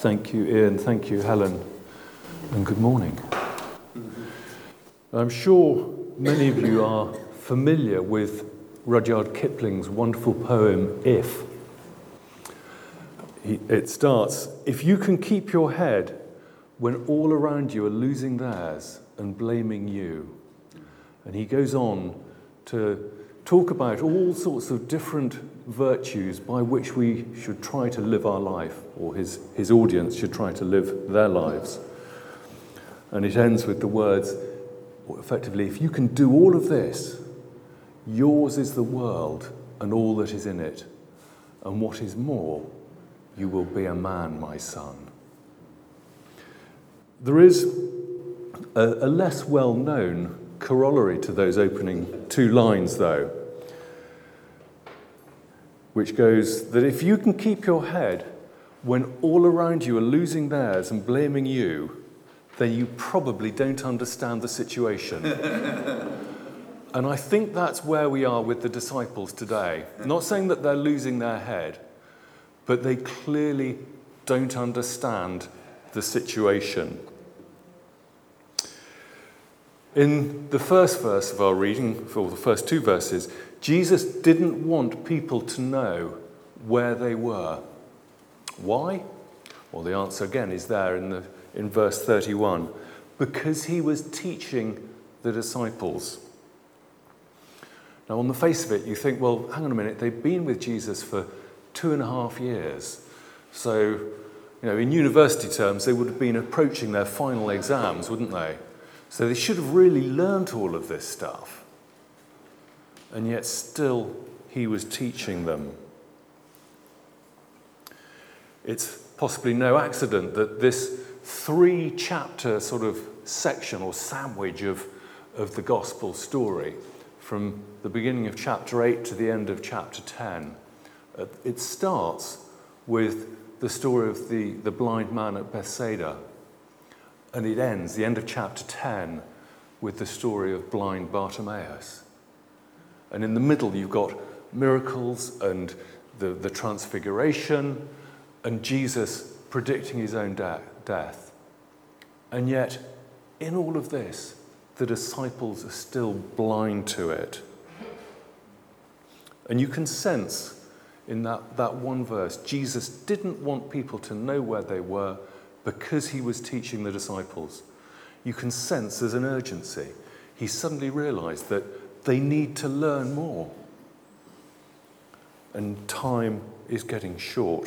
Thank you, Ian. Thank you, Helen. And good morning. I'm sure many of you are familiar with Rudyard Kipling's wonderful poem, If. It starts, "If you can keep your head when all around you are losing theirs and blaming you." And he goes on to talk about all sorts of different virtues by which we should try to live our life, or his audience should try to live their lives. And it ends with the words, effectively, if you can do all of this, yours is the world and all that is in it. And what is more, you will be a man, my son. There is a less well-known corollary to those opening two lines, though, which goes that if you can keep your head when all around you are losing theirs and blaming you, then you probably don't understand the situation. And I think that's where we are with the disciples today. Not saying that they're losing their head, but they clearly don't understand the situation. In the first verse of our reading, or the first two verses, Jesus didn't want people to know where they were. Why? Well, the answer again is there in verse 31. Because he was teaching the disciples. Now, on the face of it, you think, well, hang on a minute, they've been with Jesus for 2.5 years. So, in university terms, they would have been approaching their final exams, wouldn't they? So they should have really learnt all of this stuff. And yet still, he was teaching them. It's possibly no accident that this 3-chapter sort of section or sandwich of the gospel story, from the beginning of chapter 8 to the end of chapter 10, it starts with the story of the blind man at Bethsaida. And it ends, the end of chapter 10, with the story of blind Bartimaeus. And in the middle, you've got miracles and the transfiguration and Jesus predicting his own death. And yet, in all of this, the disciples are still blind to it. And you can sense in that one verse, Jesus didn't want people to know where they were because he was teaching the disciples. You can sense there's an urgency. He suddenly realized that they need to learn more. And time is getting short.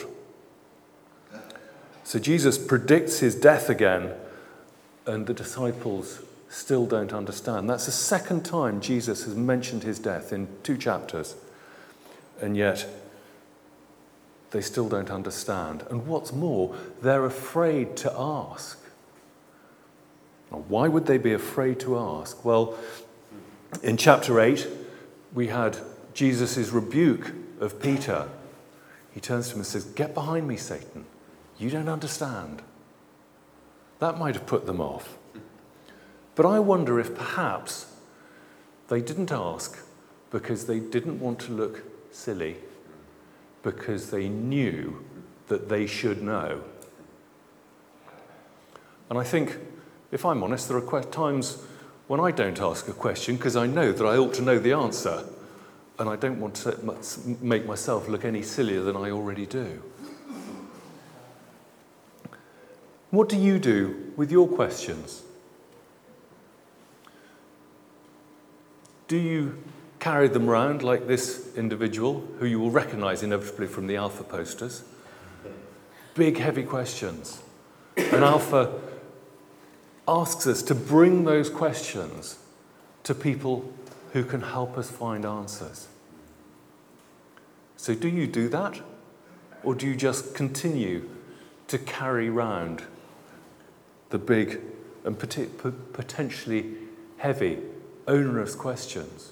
So Jesus predicts his death again, and the disciples still don't understand. That's the second time Jesus has mentioned his death in 2 chapters. And yet, they still don't understand. And what's more, they're afraid to ask. Now, why would they be afraid to ask? Well, in chapter 8, we had Jesus' rebuke of Peter. He turns to him and says, "Get behind me, Satan. You don't understand." That might have put them off. But I wonder if perhaps they didn't ask because they didn't want to look silly, because they knew that they should know. And I think, if I'm honest, there are times when I don't ask a question because I know that I ought to know the answer, and I don't want to make myself look any sillier than I already do. What do you do with your questions? Do you carry them around like this individual, who you will recognise inevitably from the Alpha posters? Big, heavy questions. And Alpha asks us to bring those questions to people who can help us find answers. So do you do that? Or do you just continue to carry round the big and potentially heavy, onerous questions?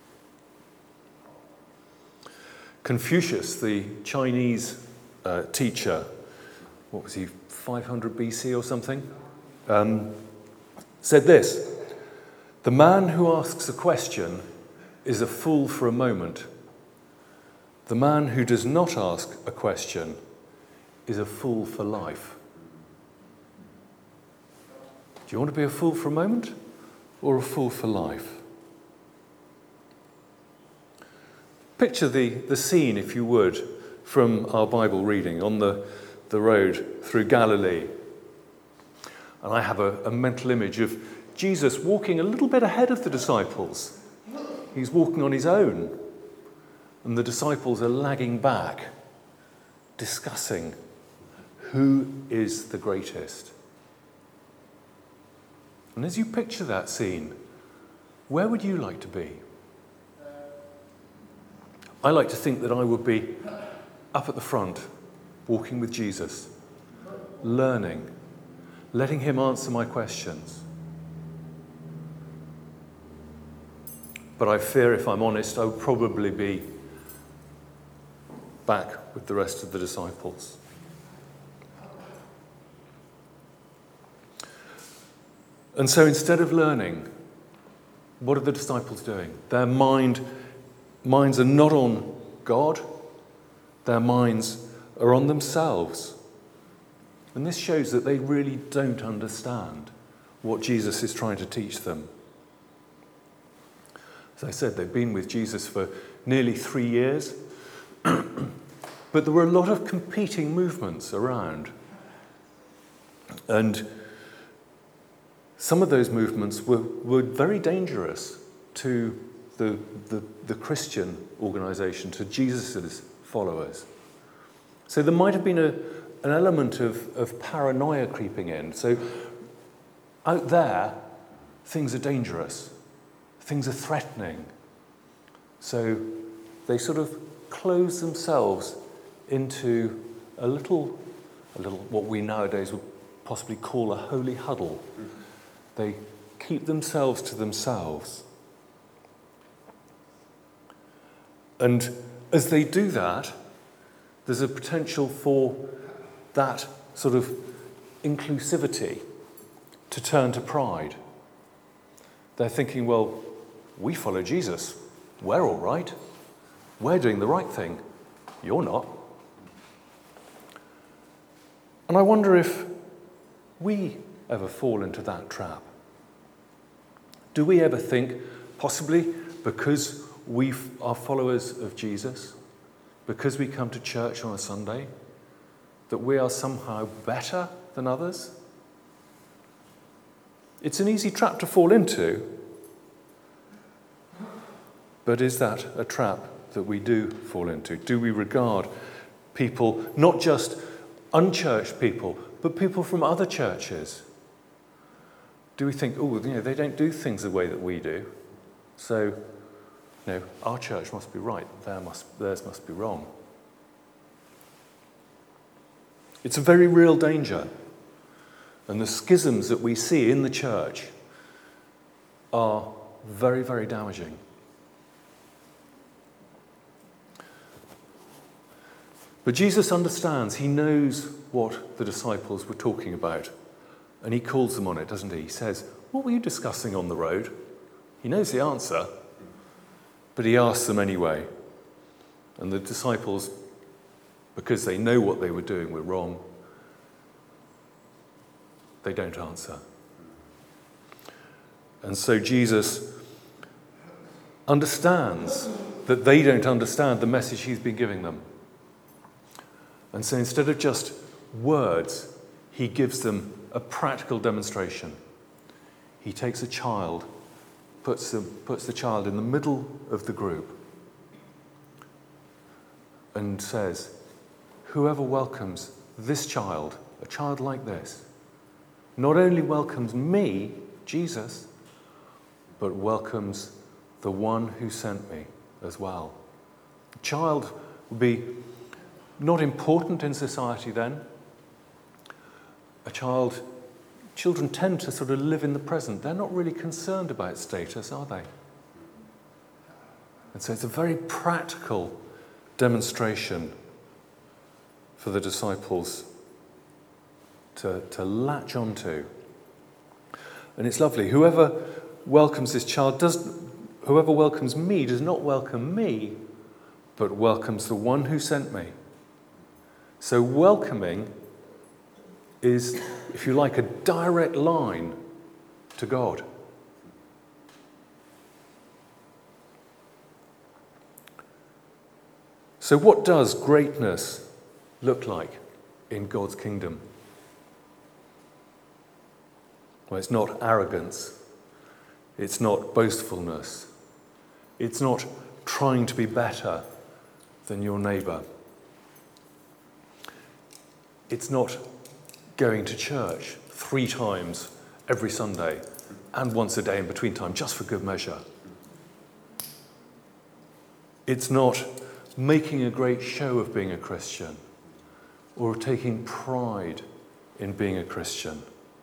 Confucius, the Chinese teacher, what was he, 500 BC or something, said this: "The man who asks a question is a fool for a moment. The man who does not ask a question is a fool for life." Do you want to be a fool for a moment or a fool for life? Picture the scene, if you would, from our Bible reading on the road through Galilee. And I have a mental image of Jesus walking a little bit ahead of the disciples. He's walking on his own, and the disciples are lagging back, discussing who is the greatest. And as you picture that scene, where would you like to be? I like to think that I would be up at the front, walking with Jesus, learning, letting him answer my questions. But I fear, if I'm honest, I would probably be back with the rest of the disciples. And so instead of learning, what are the disciples doing? Their minds are not on God, their minds are on themselves. And this shows that they really don't understand what Jesus is trying to teach them. As I said, they've been with Jesus for nearly 3 years, but there were a lot of competing movements around. And some of those movements were very dangerous to the Christian organisation, to Jesus' followers. So there might have been an element of paranoia creeping in. So out there, things are dangerous. Things are threatening. So they sort of close themselves into a little what we nowadays would possibly call a holy huddle. They keep themselves to themselves. And as they do that, there's a potential for that sort of inclusivity to turn to pride. They're thinking, well, we follow Jesus. We're all right. We're doing the right thing. You're not. And I wonder if we ever fall into that trap. Do we ever think, possibly because we are followers of Jesus, because we come to church on a Sunday, that we are somehow better than others? It's an easy trap to fall into. But is that a trap that we do fall into? Do we regard people, not just unchurched people, but people from other churches? Do we think, they don't do things the way that we do, so, our church must be right, theirs must be wrong? It's a very real danger. And the schisms that we see in the church are very, very damaging. But Jesus understands, he knows what the disciples were talking about, and he calls them on it, doesn't he? He says, what were you discussing on the road? He knows the answer, but he asks them anyway. And the disciples, because they know what they were doing were wrong, they don't answer. And so Jesus understands that they don't understand the message he's been giving them. And so instead of just words, he gives them a practical demonstration. He takes a child, puts the child in the middle of the group, and says, whoever welcomes this child, a child like this, not only welcomes me, Jesus, but welcomes the one who sent me as well. The child would be not important in society then. Children tend to sort of live in the present. They're not really concerned about status, are they? And so it's a very practical demonstration for the disciples to latch onto. And it's lovely. Whoever welcomes this child whoever welcomes me does not welcome me, but welcomes the one who sent me. So welcoming is, if you like, a direct line to God. So what does greatness look like in God's kingdom? Well, it's not arrogance. It's not boastfulness. It's not trying to be better than your neighbour. It's not going to church 3 times every Sunday and once a day in between time, just for good measure. It's not making a great show of being a Christian or taking pride in being a Christian.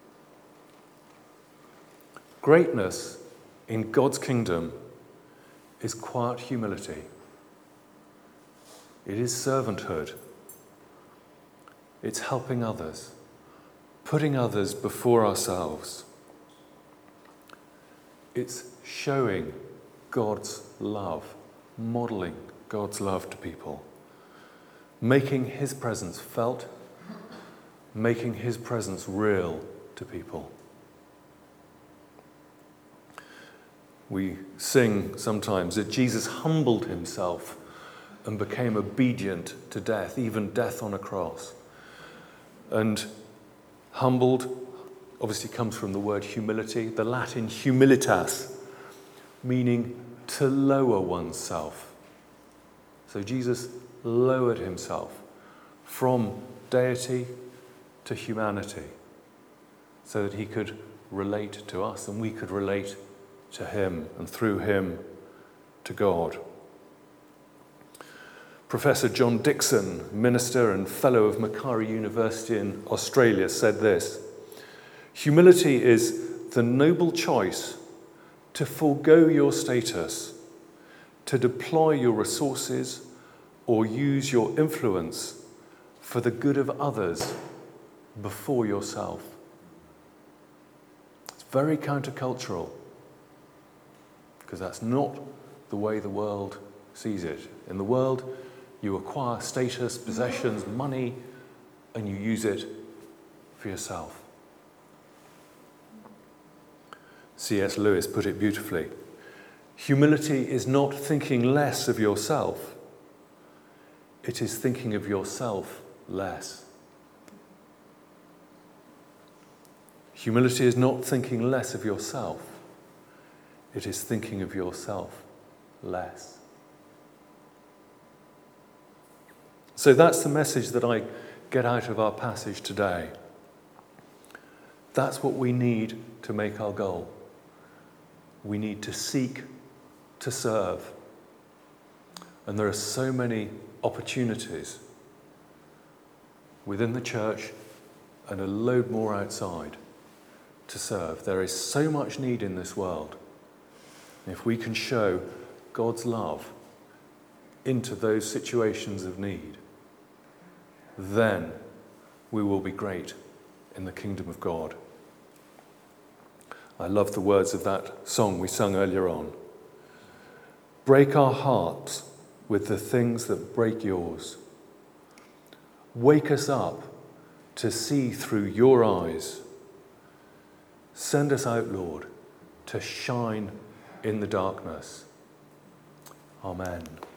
Greatness in God's kingdom is quiet humility. It is servanthood. It's helping others, putting others before ourselves. It's showing God's love, modelling God's love to people, making his presence felt, making his presence real to people. We sing sometimes that Jesus humbled himself and became obedient to death, even death on a cross. And humbled obviously comes from the word humility, the Latin humilitas, meaning to lower oneself. So Jesus lowered himself from deity to humanity so that he could relate to us and we could relate to him and through him to God. Professor John Dixon, minister and fellow of Macquarie University in Australia, said this: "Humility is the noble choice to forego your status, to deploy your resources or use your influence for the good of others before yourself." It's very countercultural, because that's not the way the world sees it. In the world, you acquire status, possessions, money, and you use it for yourself. C.S. Lewis put it beautifully. Humility is not thinking less of yourself. It is thinking of yourself less. Humility is not thinking less of yourself. It is thinking of yourself less. So that's the message that I get out of our passage today. That's what we need to make our goal. We need to seek to serve. And there are so many opportunities within the church and a load more outside to serve. There is so much need in this world. If we can show God's love into those situations of need, then we will be great in the kingdom of God. I love the words of that song we sung earlier on. Break our hearts with the things that break yours. Wake us up to see through your eyes. Send us out, Lord, to shine in the darkness. Amen.